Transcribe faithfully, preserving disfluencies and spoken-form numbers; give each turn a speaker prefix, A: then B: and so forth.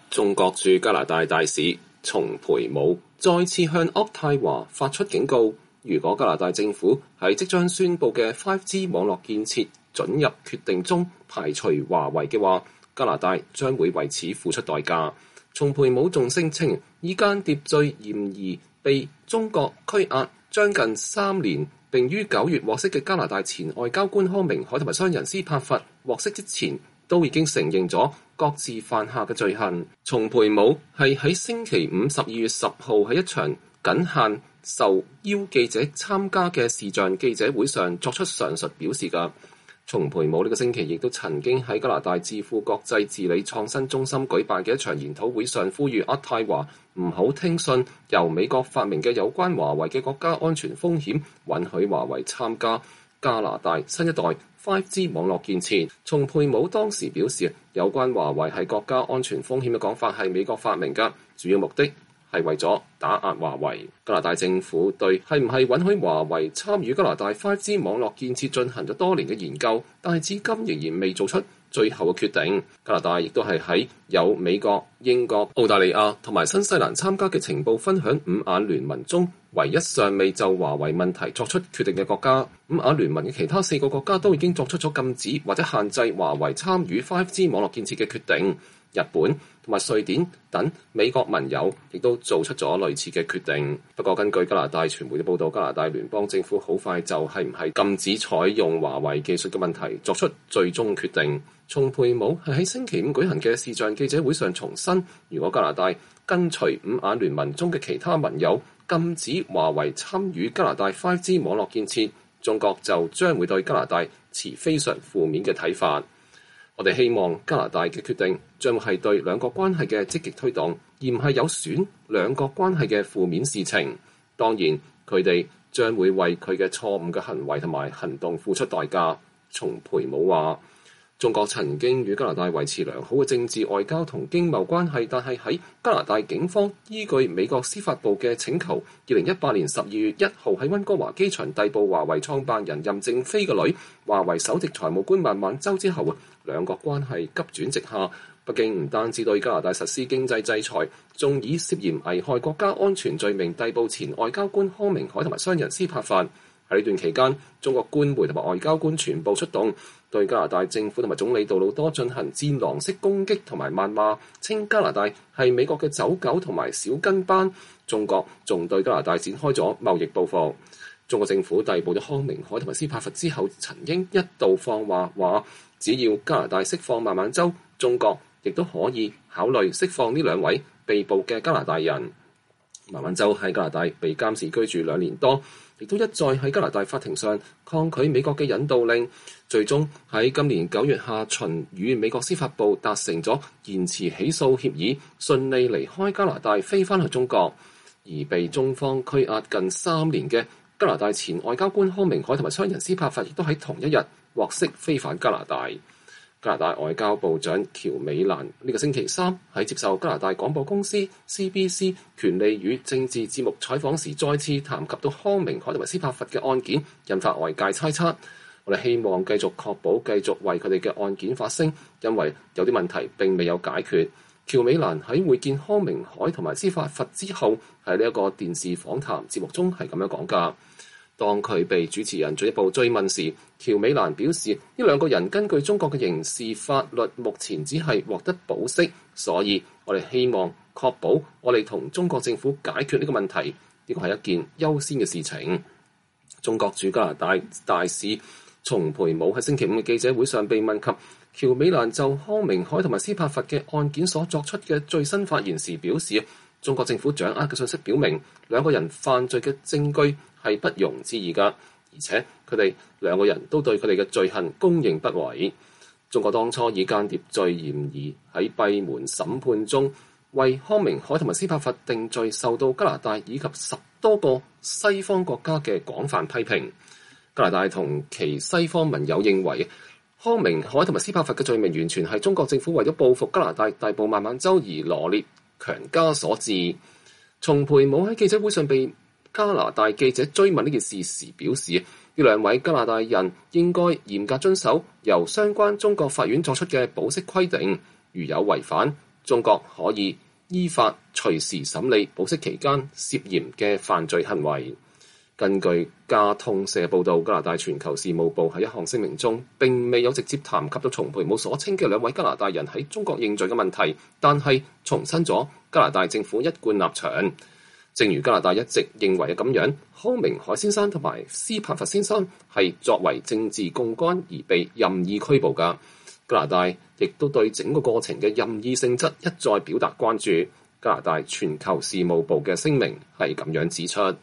A: 中國駐加拿大大使叢培武再次向渥太華發出警告，如果加拿大政府喺即將宣布嘅 五 G 網絡建設准入決定中排除華為嘅話，加拿大將會為此付出代價。叢培武仲聲稱，以間諜罪嫌疑被中國拘押將近三年，並於九月獲釋嘅加拿大前外交官康明凱同埋商人斯帕弗獲釋之前，都已經承認咗各自犯下嘅罪行。叢培武係喺星期五十二月十號喺一場僅限受邀記者參加嘅視像記者會上作出上述表示㗎。叢培武呢個星期亦都曾經喺加拿大智庫國際治理創新中心舉辦嘅一場研討會上呼籲渥太華唔好聽信由美國發明嘅有關華為嘅國家安全風險，允許華為參加加拿大新一代 五 G 網絡建設。叢培武當時表示，有關華為係國家安全風險嘅講法係美國發明嘅，主要目的係為咗打壓華為。加拿大政府對係唔係允許華為參與加拿大 五 G 網絡建設進行咗多年嘅研究，但係至今仍然未做出最後嘅決定。加拿大亦都係喺有美國、英國、澳大利亞同埋新西蘭參加嘅情報分享五眼聯盟中唯一尚未就華為問題作出決定嘅國家。五眼聯盟嘅其他四個國家都已經作出咗禁止或者限制華為參與 五 G 網絡建設嘅決定。日本同埋瑞典等美國盟友亦都做出咗類似嘅決定。不過根據加拿大傳媒嘅報道，加拿大聯邦政府好快就係唔係禁止採用華為技術嘅問題作出最終決定。叢培武係喺星期五舉行嘅視像記者會上重申，如果加拿大跟隨五眼聯盟中嘅其他盟友禁止華為參與加拿大 五 G 網絡建設，中國就將會對加拿大持非常負面嘅睇法。我哋希望加拿大嘅決定將會係對兩國關係嘅積極推動，而唔係有損兩國關係嘅負面事情。當然，佢哋將會為佢嘅錯誤嘅行為同埋行動付出代價。叢培武話，中國曾經與加拿大維持良好嘅政治、外交同經貿關係，但係喺加拿大警方依據美國司法部嘅請求，二零一八年十二月一號喺溫哥華機場逮捕華為創辦人任正非嘅女、華為首席財務官孟晚舟之後，兩國關係急轉直下。北京唔單止對加拿大實施經濟制裁，仲以涉嫌危害國家安全罪名逮捕前外交官康明凱同埋商人斯帕弗。喺呢段期間，中國官媒同埋外交官全部出動，對加拿大政府同埋總理杜魯多進行戰狼式攻擊同埋謾罵，稱加拿大係美國嘅走狗同埋小跟班。中國仲對加拿大展開咗貿易報復。中國政府逮捕咗康明凱同埋斯帕弗之後，曾經一度放話話，只要加拿大釋放孟晚舟，中國亦都可以考慮釋放呢兩位被捕嘅加拿大人。孟晚舟喺加拿大被監視居住兩年多，亦都一再喺加拿大法庭上抗拒美國嘅引渡令，最終喺今年九月下旬與美國司法部達成咗延遲起訴協議，順利離開加拿大飛返去中國。而被中方拘押近三年嘅加拿大前外交官康明凱同埋商人斯帕弗亦都喺同一日獲釋飛返加拿大。加拿大外交部長喬美蘭呢個星期三喺接受加拿大廣播公司 C B C 權利與政治節目採訪時，再次談及到康明凱同埋斯帕弗嘅案件，引發外界猜測。我哋希望繼續確保繼續為佢哋嘅案件發聲，因為有啲問題並未有解決。喬美蘭喺會見康明凱同埋斯帕弗之後，喺呢一個電視訪談節目中係咁樣講㗎。當佢被主持人進一步追問時，喬美蘭表示呢兩個人根據中國嘅刑事法律，目前只係獲得保釋，所以我哋希望確保我哋同中國政府解決呢個問題，呢個係一件優先嘅事情。中國駐加拿大大使叢培武喺星期五嘅記者會上被問及喬美蘭就康明凱同埋斯帕弗嘅案件所作出嘅最新發言時，表示中國政府掌握嘅信息表明兩個人犯罪嘅證據係不容置疑㗎，而且佢哋兩個人都對佢哋嘅罪行供認不諱。中國當初以間諜罪嫌疑喺閉門審判中為康明凱同埋斯帕弗定罪，受到加拿大以及十多個西方國家嘅廣泛批評。加拿大同其西方盟友認為康明凱同埋斯帕弗嘅罪名完全係中國政府為咗報復加拿大逮捕孟晚舟而羅列強加所致。叢培武喺記者會上被加拿大記者追問呢件事時表示，呢兩位加拿大人應該嚴格遵守由相關中國法院作出嘅保釋規定，如有違反， 中國可以依法隨時審理保釋期間涉嫌嘅犯罪行為。根據加通社報導，加拿大全球事務部喺一項聲明中並未有直接談及到叢培武所稱嘅兩位加拿大人喺中國認罪嘅問題，但係重申咗加拿大政府一貫立場。正如加拿大一直認為嘅咁樣，康明凱先生同埋斯帕弗先生係作為政治共幹而被任意拘捕㗎。加拿大亦都對整個過程嘅任意性質一再表達關注。加拿大全球事務部嘅聲明係咁樣指出。